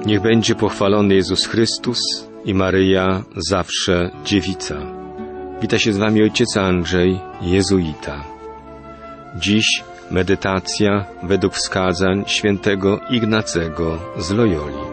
Niech będzie pochwalony Jezus Chrystus i Maryja zawsze dziewica. Wita się z wami ojciec Andrzej, jezuita. Dziś medytacja według wskazań świętego Ignacego z Loyoli.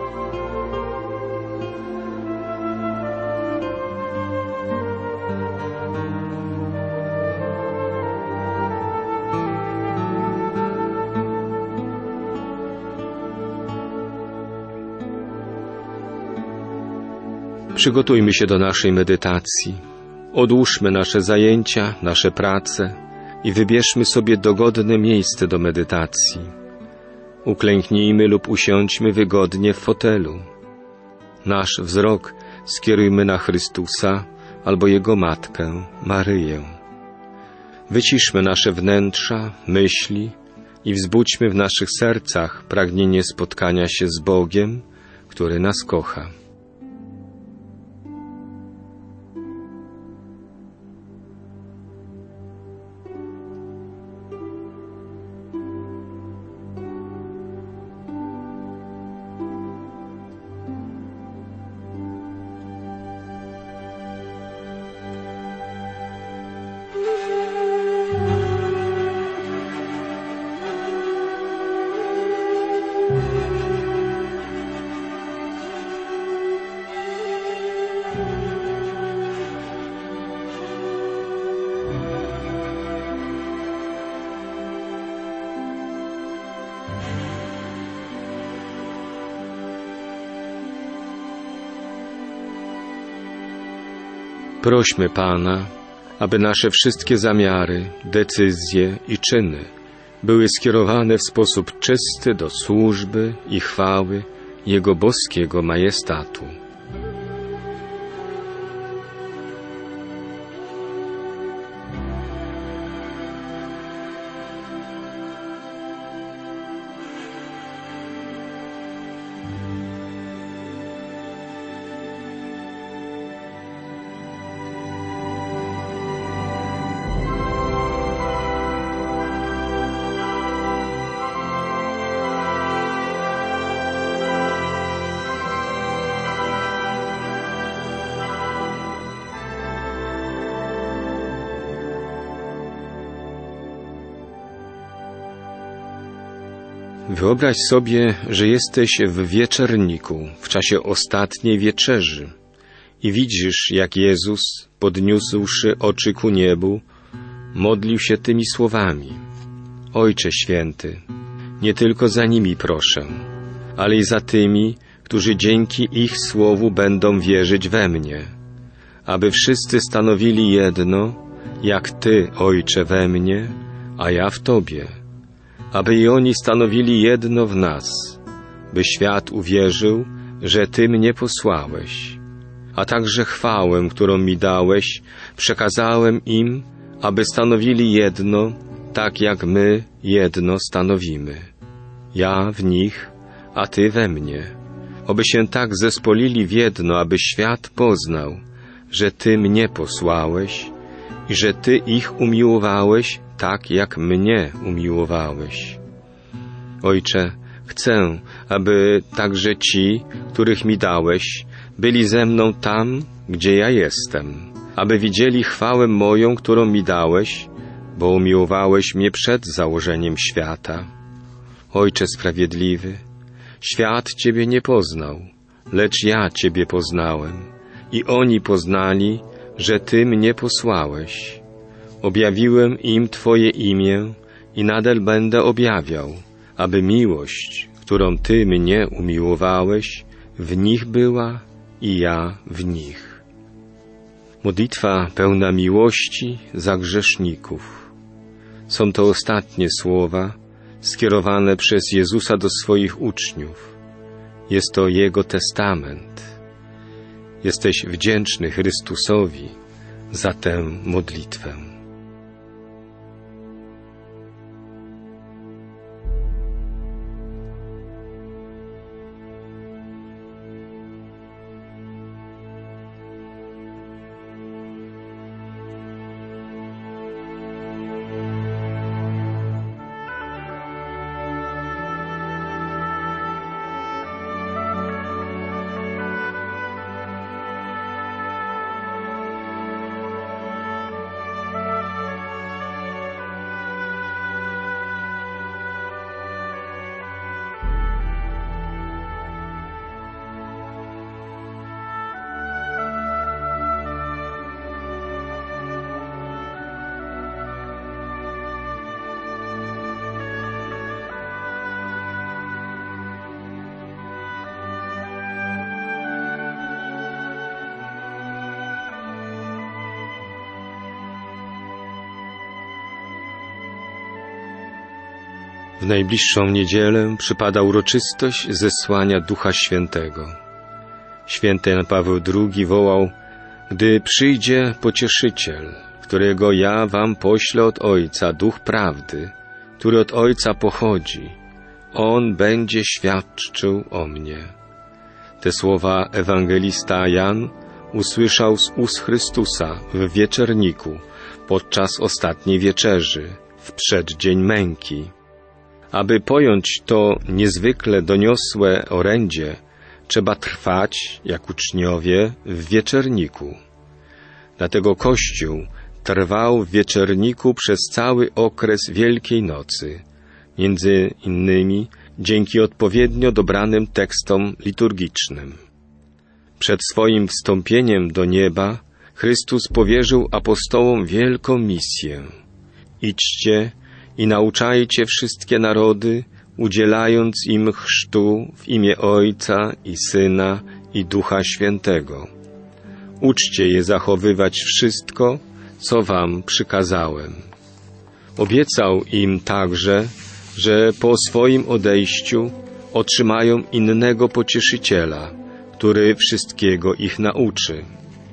Przygotujmy się do naszej medytacji. Odłóżmy nasze zajęcia, nasze prace i wybierzmy sobie dogodne miejsce do medytacji. Uklęknijmy lub usiądźmy wygodnie w fotelu. Nasz wzrok skierujmy na Chrystusa albo Jego Matkę, Maryję. Wyciszmy nasze wnętrza, myśli i wzbudźmy w naszych sercach pragnienie spotkania się z Bogiem, który nas kocha. Prośmy Pana, aby nasze wszystkie zamiary, decyzje i czyny były skierowane w sposób czysty do służby i chwały Jego boskiego majestatu. Wyobraź sobie, że jesteś w wieczerniku, w czasie ostatniej wieczerzy i widzisz, jak Jezus, podniósłszy oczy ku niebu, modlił się tymi słowami: Ojcze Święty, nie tylko za nimi proszę, ale i za tymi, którzy dzięki ich słowu będą wierzyć we mnie, aby wszyscy stanowili jedno, jak Ty, Ojcze, we mnie, a ja w Tobie, aby i oni stanowili jedno w nas, by świat uwierzył, że Ty mnie posłałeś, a także chwałę, którą mi dałeś, przekazałem im, aby stanowili jedno, tak jak my jedno stanowimy. Ja w nich, a Ty we mnie, oby się tak zespolili w jedno, aby świat poznał, że Ty mnie posłałeś i że Ty ich umiłowałeś tak, jak mnie umiłowałeś. Ojcze, chcę, aby także ci, których mi dałeś, byli ze mną tam, gdzie ja jestem, aby widzieli chwałę moją, którą mi dałeś, bo umiłowałeś mnie przed założeniem świata. Ojcze sprawiedliwy, świat Ciebie nie poznał, lecz ja Ciebie poznałem i oni poznali, że Ty mnie posłałeś. Objawiłem im Twoje imię i nadal będę objawiał, aby miłość, którą Ty mnie umiłowałeś, w nich była i ja w nich. Modlitwa pełna miłości za grzeszników. Są to ostatnie słowa skierowane przez Jezusa do swoich uczniów. Jest to Jego testament. Jesteś wdzięczny Chrystusowi za tę modlitwę. W najbliższą niedzielę przypada uroczystość zesłania Ducha Świętego. Święty Jan Paweł II wołał: gdy przyjdzie Pocieszyciel, którego ja wam poślę od Ojca, Duch Prawdy, który od Ojca pochodzi, On będzie świadczył o mnie. Te słowa ewangelista Jan usłyszał z ust Chrystusa w wieczerniku podczas ostatniej wieczerzy, w przeddzień męki. Aby pojąć to niezwykle doniosłe orędzie, trzeba trwać, jak uczniowie, w wieczerniku. Dlatego Kościół trwał w wieczerniku przez cały okres Wielkiej Nocy, między innymi dzięki odpowiednio dobranym tekstom liturgicznym. Przed swoim wstąpieniem do nieba Chrystus powierzył apostołom wielką misję. Idźcie i nauczajcie wszystkie narody, udzielając im chrztu w imię Ojca i Syna i Ducha Świętego. Uczcie je zachowywać wszystko, co wam przykazałem. Obiecał im także, że po swoim odejściu otrzymają innego Pocieszyciela, który wszystkiego ich nauczy.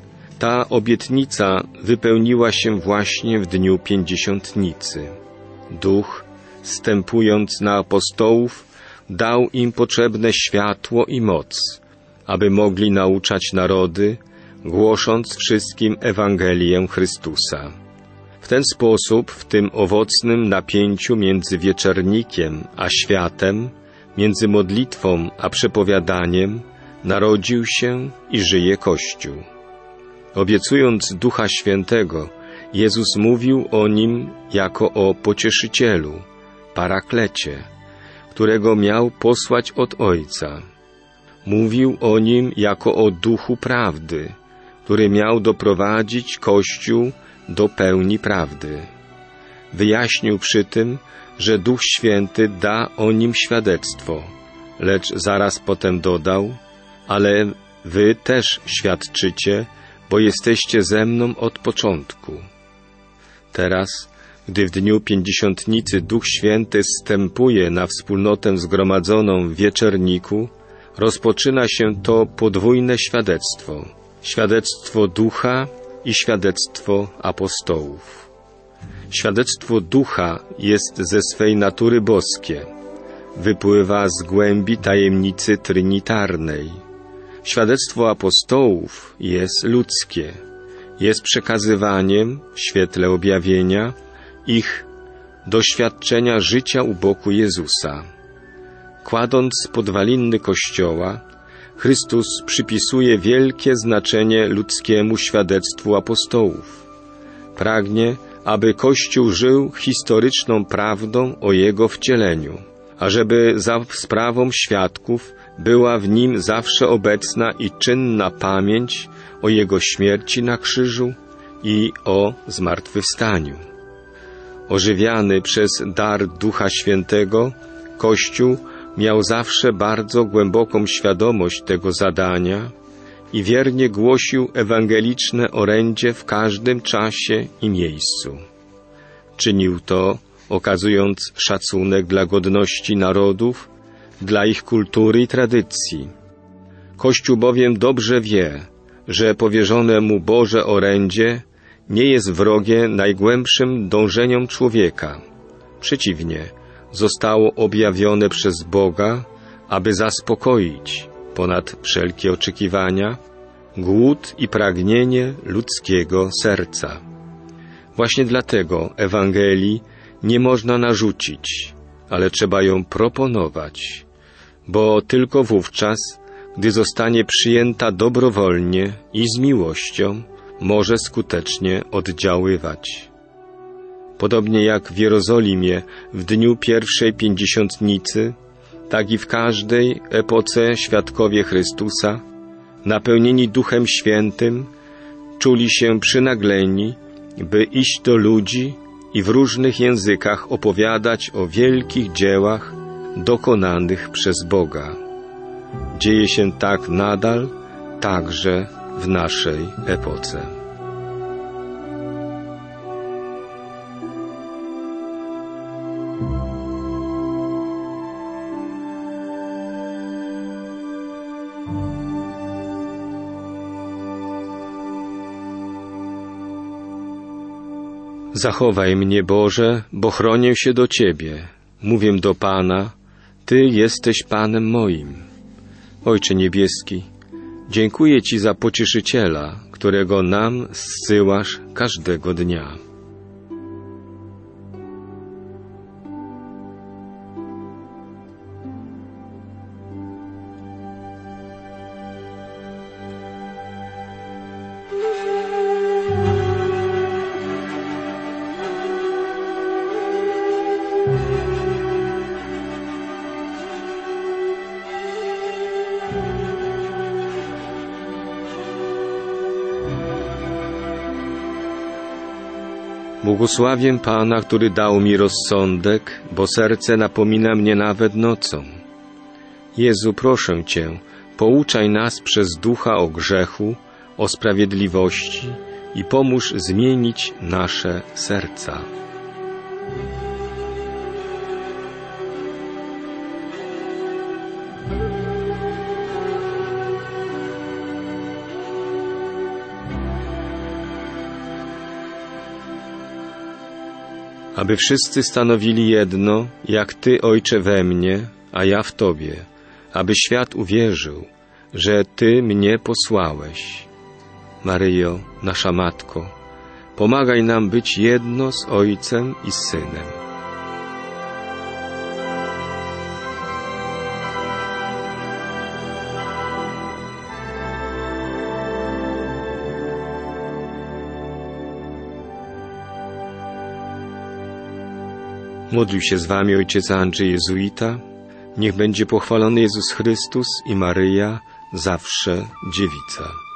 Ta obietnica wypełniła się właśnie w dniu Pięćdziesiątnicy. Duch, zstępując na apostołów, dał im potrzebne światło i moc, aby mogli nauczać narody, głosząc wszystkim Ewangelię Chrystusa. W ten sposób, w tym owocnym napięciu między wieczernikiem a światem, między modlitwą a przepowiadaniem, narodził się i żyje Kościół. Obiecując Ducha Świętego, Jezus mówił o Nim jako o Pocieszycielu, Paraklecie, którego miał posłać od Ojca. Mówił o Nim jako o Duchu Prawdy, który miał doprowadzić Kościół do pełni prawdy. Wyjaśnił przy tym, że Duch Święty da o Nim świadectwo, lecz zaraz potem dodał: ale wy też świadczycie, bo jesteście ze mną od początku. Teraz, gdy w dniu Pięćdziesiątnicy Duch Święty zstępuje na wspólnotę zgromadzoną w wieczerniku, rozpoczyna się to podwójne świadectwo. Świadectwo Ducha i świadectwo apostołów. Świadectwo Ducha jest ze swej natury boskie. Wypływa z głębi tajemnicy trinitarnej. Świadectwo apostołów jest ludzkie. Jest przekazywaniem, w świetle objawienia, ich doświadczenia życia u boku Jezusa. Kładąc podwaliny Kościoła, Chrystus przypisuje wielkie znaczenie ludzkiemu świadectwu apostołów. Pragnie, aby Kościół żył historyczną prawdą o Jego wcieleniu, ażeby za sprawą świadków była w nim zawsze obecna i czynna pamięć o Jego śmierci na krzyżu i o zmartwychwstaniu. Ożywiany przez dar Ducha Świętego, Kościół miał zawsze bardzo głęboką świadomość tego zadania i wiernie głosił ewangeliczne orędzie w każdym czasie i miejscu. Czynił to, okazując szacunek dla godności narodów, dla ich kultury i tradycji. Kościół bowiem dobrze wie, że powierzone mu Boże orędzie nie jest wrogie najgłębszym dążeniom człowieka. Przeciwnie, zostało objawione przez Boga, aby zaspokoić, ponad wszelkie oczekiwania, głód i pragnienie ludzkiego serca. Właśnie dlatego Ewangelii nie można narzucić, ale trzeba ją proponować, bo tylko wówczas, gdy zostanie przyjęta dobrowolnie i z miłością, może skutecznie oddziaływać. Podobnie jak w Jerozolimie w dniu pierwszej Pięćdziesiątnicy, tak i w każdej epoce świadkowie Chrystusa, napełnieni Duchem Świętym, czuli się przynagleni, by iść do ludzi i w różnych językach opowiadać o wielkich dziełach dokonanych przez Boga. Dzieje się tak nadal, także w naszej epoce. Zachowaj mnie, Boże, bo chronię się do Ciebie. Mówię do Pana, Ty jesteś Panem moim. Ojcze Niebieski, dziękuję Ci za Pocieszyciela, którego nam zsyłasz każdego dnia. Błogosławię Pana, który dał mi rozsądek, bo serce napomina mnie nawet nocą. Jezu, proszę Cię, pouczaj nas przez Ducha o grzechu, o sprawiedliwości i pomóż zmienić nasze serca. Aby wszyscy stanowili jedno, jak Ty, Ojcze, we mnie, a ja w Tobie, aby świat uwierzył, że Ty mnie posłałeś. Maryjo, nasza Matko, pomagaj nam być jedno z Ojcem i z Synem. Modlił się z Wami ojciec Andrzej Jezuita. Niech będzie pochwalony Jezus Chrystus i Maryja, zawsze Dziewica.